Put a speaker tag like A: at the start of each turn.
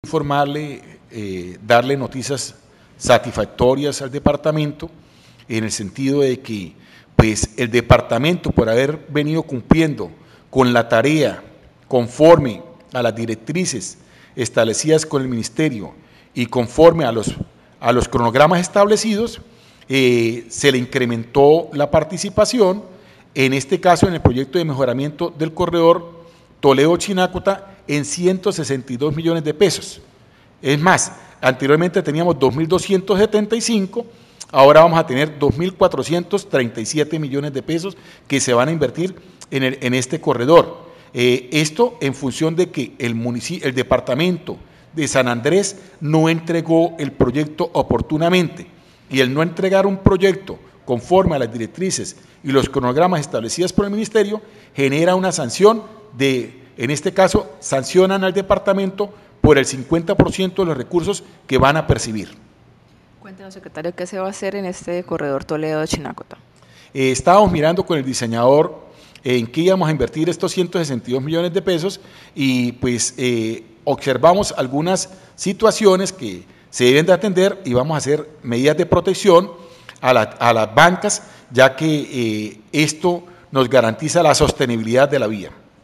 A: informarle, darle noticias satisfactorias al departamento, en el sentido de que pues, el departamento, por haber venido cumpliendo con la tarea conforme a las directrices establecidas con el Ministerio y conforme a los cronogramas establecidos, se le incrementó la participación, en este caso en el proyecto de mejoramiento del corredor Toledo-Chinácota, en 162 millones de pesos. Es más, anteriormente teníamos 2.275, ahora vamos a tener 2.437 millones de pesos que se van a invertir en este corredor. Esto en función de que el departamento de San Andrés no entregó el proyecto oportunamente, y el no entregar un proyecto conforme a las directrices y los cronogramas establecidos por el Ministerio genera una sanción en este caso, sancionan al departamento por el 50% de los recursos que van a percibir.
B: Cuéntenos, secretario, ¿qué se va a hacer en este corredor Toledo-Chinácota?
A: Estábamos mirando con el diseñador en qué íbamos a invertir estos 162 millones de pesos y pues observamos algunas situaciones que se deben de atender y vamos a hacer medidas de protección a las bancas, ya que esto nos garantiza la sostenibilidad de la vía.